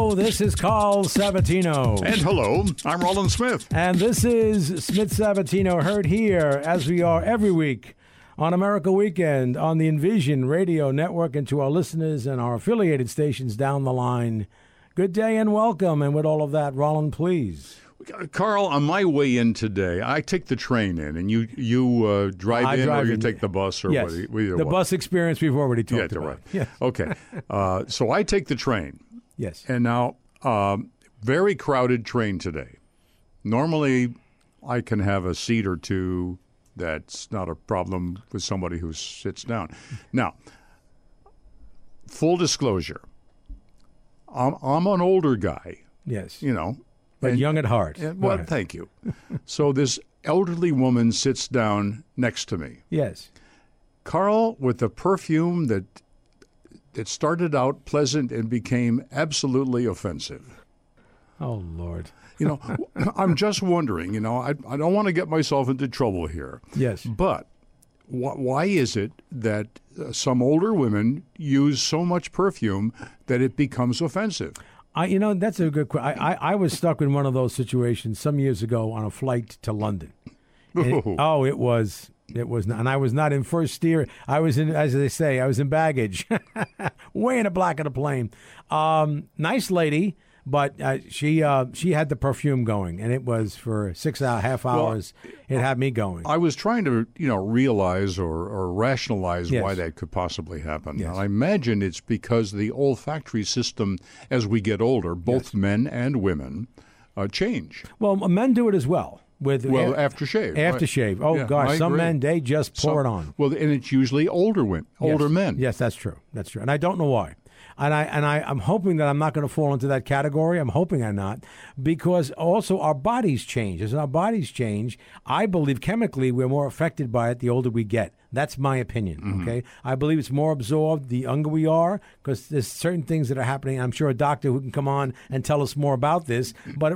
Hello, this is Carl Sabatino. And hello, I'm Roland Smith. And this is Smith Sabatino, heard here, as we are every week, on America Weekend, on the Envision Radio Network, and to our listeners and our affiliated stations down the line. Good day and welcome. And with all of that, Roland, please. Carl, on my way in today, I take the train in, and you drive in, or you take the bus, or yes. The bus experience we've already talked about. Right. Yes. Okay. So I take the train. Yes. And now, very crowded train today. Normally, I can have a seat or two. That's not a problem with somebody who sits down. Now, full disclosure, I'm an older guy. Yes. You know. But young at heart. Well, thank you. So this elderly woman sits down next to me. Yes. Carl, with the perfume that started out pleasant and became absolutely offensive. Oh, Lord. You know, I'm just wondering, I don't want to get myself into trouble here. Yes. But why is it that some older women use so much perfume that it becomes offensive? That's a good question. I was stuck in one of those situations some years ago on a flight to London. It was not, and I was not in first steer. I was in, as they say, I was in baggage, way in the back of the plane. Nice lady, but she had the perfume going, and it was for 6 hours, half hours. It had me going. I was trying to, realize or rationalize why that could possibly happen. Yes. And I imagine it's because the olfactory system, as we get older, both men and women, change. Well, men do it as well. Aftershave. Aftershave. Oh, gosh. Some men, they just pour it on. Well, and it's usually older men. Yes, that's true. That's true. And I don't know why. And I'm hoping that I'm not going to fall into that category. I'm hoping I'm not, because also our bodies change. As our bodies change, I believe chemically we're more affected by it the older we get. That's my opinion, okay? I believe it's more absorbed the younger we are, because there's certain things that are happening. I'm sure a doctor who can come on and tell us more about this, but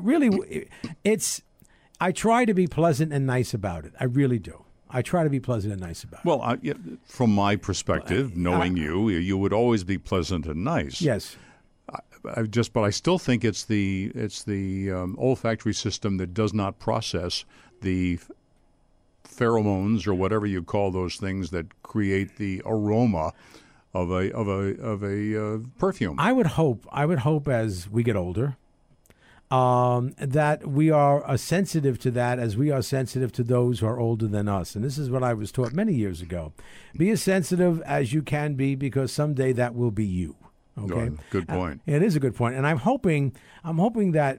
I try to be pleasant and nice about it. I really do. I try to be pleasant and nice about it. Well, from my perspective, knowing you would always be pleasant and nice. Yes. But I still think it's the olfactory system that does not process the pheromones or whatever you call those things that create the aroma of a perfume. I would hope as we get older, that we are sensitive to that as we are sensitive to those who are older than us. And this is what I was taught many years ago. Be as sensitive as you can be, because someday that will be you. Okay. Good point. It is a good point. And I'm hoping that,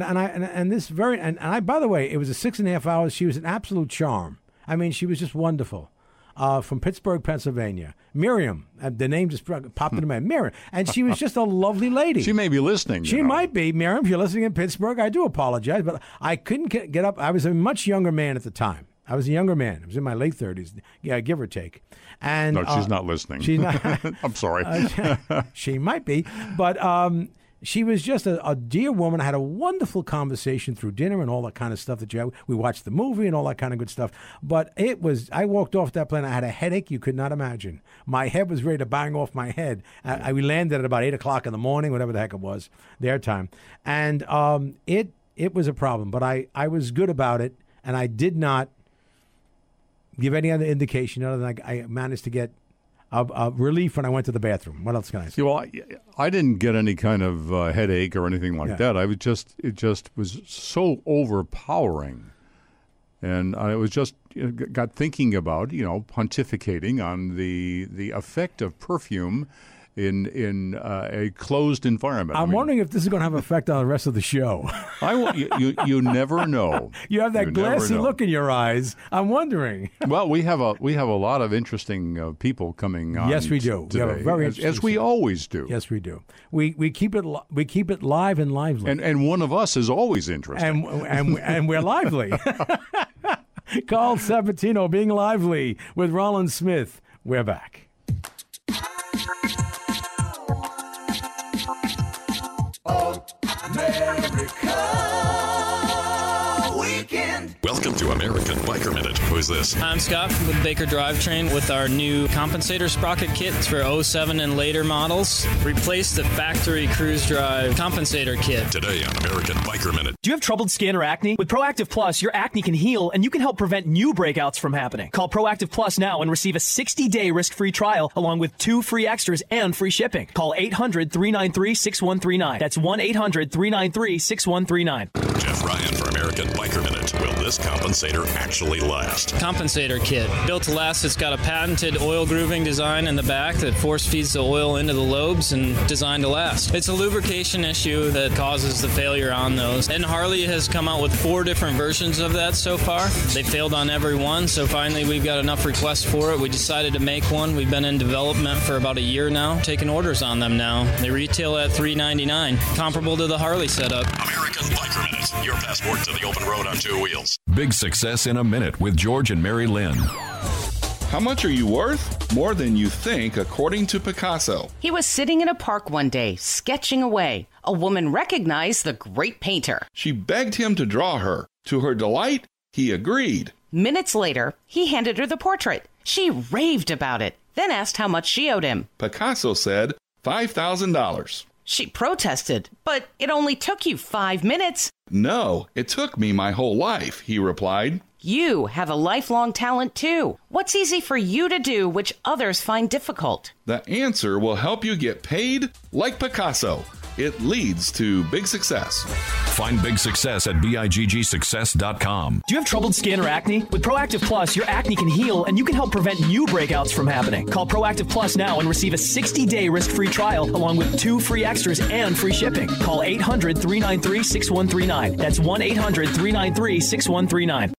by the way, it was a 6.5 hours. She was an absolute charm. I mean, she was just wonderful. From Pittsburgh, Pennsylvania. Miriam, the name just popped into my head. Miriam. And she was just a lovely lady. She may be listening. She might be. Miriam, if you're listening in Pittsburgh, I do apologize, but I couldn't get up. I was a much younger man at the time. I was a younger man. I was in my late 30s, give or take. And no, she's not listening. She's not. I'm sorry. She might be, but she was just a dear woman. I had a wonderful conversation through dinner and all that kind of stuff we watched the movie and all that kind of good stuff. But I walked off that plane. I had a headache you could not imagine. My head was ready to bang off my head. We landed at about 8 o'clock in the morning, whatever the heck it was, their time. And it was a problem, but I was good about it, and I did not give any other indication other than I managed to get relief when I went to the bathroom. What else can I say? Well, I didn't get any kind of headache or anything like that. It just was so overpowering, and I was just got thinking about pontificating on the effect of perfume in a closed environment. I'm wondering if this is going to have an effect on the rest of the show. You never know. You have that glassy look in your eyes. I'm wondering. Well, we have a lot of interesting people coming on. Yes, we do. Today, we have a very as we always do. Yes, we do. We keep it live and lively. And one of us is always interesting. And we're lively. Carl Sabatino being lively with Roland Smith. We're back. America Weekend. Welcome to American Biker Minute. Who's this? I'm Scott with Baker Drivetrain with our new compensator sprocket kit for 07 and later models. Replace the factory cruise drive compensator kit. Today on American Biker Minute. Do you have troubled skin or acne? With Proactive Plus, your acne can heal and you can help prevent new breakouts from happening. Call Proactive Plus now and receive a 60-day risk-free trial along with 2 free extras and free shipping. Call 800-393-6139. That's 1-800-393-6139. Jeff Ryan for American Biker Minute. Will this compensator actually last? Compensator kit. Built to last, it's got a patented oil grooving design in the back that force feeds the oil into the lobes and designed to last. It's a lubrication issue that causes the failure on those. And Harley has come out with 4 different versions of that so far. They failed on every one, so finally we've got enough requests for it. We decided to make one. We've been in development for about a year now, taking orders on them now. They retail at $399, comparable to the Harley setup. American Biker Minute. Your passport to the open road on 2 wheels. Big Success in a Minute with George and Mary Lynn. How much are you worth? More than you think, according to Picasso. He was sitting in a park one day, sketching away. A woman recognized the great painter. She begged him to draw her. To her delight, he agreed. Minutes later, he handed her the portrait. She raved about it, then asked how much she owed him. Picasso said $5,000. She protested, but it only took you 5 minutes. No, it took me my whole life, he replied. You have a lifelong talent, too. What's easy for you to do which others find difficult? The answer will help you get paid like Picasso. It leads to big success. Find big success at BIGGsuccess.com. Do you have troubled skin or acne? With Proactive Plus, your acne can heal and you can help prevent new breakouts from happening. Call Proactive Plus now and receive a 60-day risk-free trial along with 2 free extras and free shipping. Call 800-393-6139. That's 1-800-393-6139.